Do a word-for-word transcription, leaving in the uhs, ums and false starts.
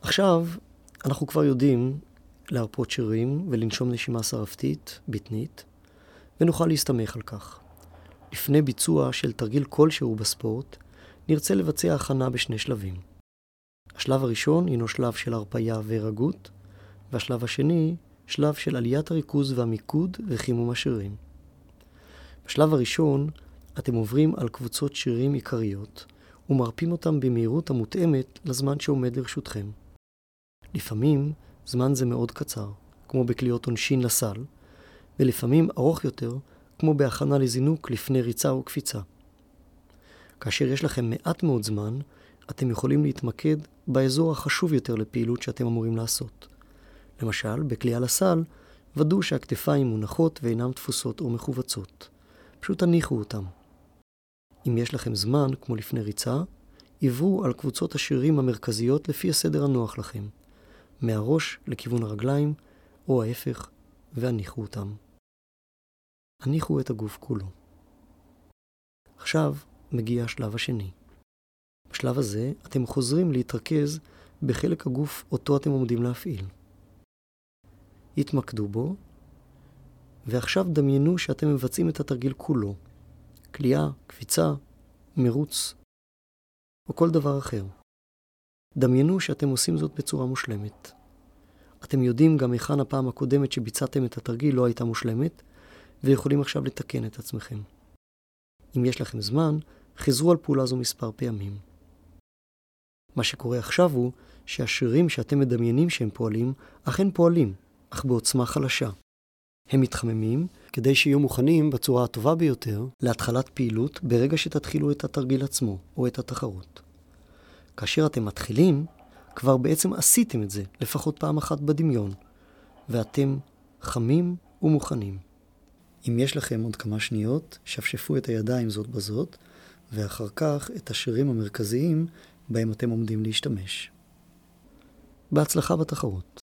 עכשיו אנחנו כבר יודעים להרפות שרירים ולנשום נשימה שרפתית, בטנית, ונוכל להסתמך על כך. לפני ביצוע של תרגיל כלשהו בספורט, נרצה לבצע הכנה בשני שלבים. השלב הראשון הינו שלב של הרפיה והירגעות, והשלב השני, שלב של עליית הריכוז והמיקוד וחימום השרירים. בשלב הראשון, אתם עוברים על קבוצות שרירים עיקריות, ומרפים אותם במהירות המותאמת לזמן שעומד לרשותכם. לפעמים זמן זה מאוד קצר, כמו בקליעות עונשין לסל, ולפעמים ארוך יותר, כמו בהכנה לזינוק לפני ריצה או קפיצה. כאשר יש לכם מעט מאוד זמן, אתם יכולים להתמקד באזור החשוב יותר לפעילות שאתם אמורים לעשות. למשל, בקליעה לסל, ודאו שהכתפיים מונחות ואינן תפוסות או מחובצות. פשוט תניחו אותם. אם יש לכם זמן, כמו לפני ריצה, עברו על קבוצות השרירים המרכזיות לפי הסדר הנוח לכם, מהראש לכיוון הרגליים, או ההפך, והניחו אותם. הניחו את הגוף כולו. עכשיו מגיע השלב השני. בשלב הזה אתם חוזרים להתרכז בחלק הגוף אותו אתם עומדים להפעיל. התמקדו בו, ועכשיו דמיינו שאתם מבצעים את התרגיל כולו. קליעה, קפיצה, מרוץ, או כל דבר אחר. דמיינו שאתם עושים זאת בצורה מושלמת. אתם יודעים גם היכן הפעם הקודמת שביצעתם את התרגיל לא הייתה מושלמת, ויכולים עכשיו לתקן את עצמכם. אם יש לכם זמן, חזרו על פעולה זו מספר פעמים. מה שקורה עכשיו הוא שהשרירים שאתם מדמיינים שהם פועלים, אכן פועלים, אך בעוצמה חלשה. הם מתחממים כדי שיהיו מוכנים בצורה הטובה ביותר להתחלת פעילות ברגע שתתחילו את התרגיל עצמו או את התחרות. כאשר אתם מתחילים, כבר בעצם עשיתם את זה לפחות פעם אחת בדמיון, ואתם חמים ומוכנים. אם יש לכם עוד כמה שניות, שפשפו את הידיים זאת בזאת, ואחר כך את השרירים המרכזיים בהם אתם עומדים להשתמש. בהצלחה בתחרות.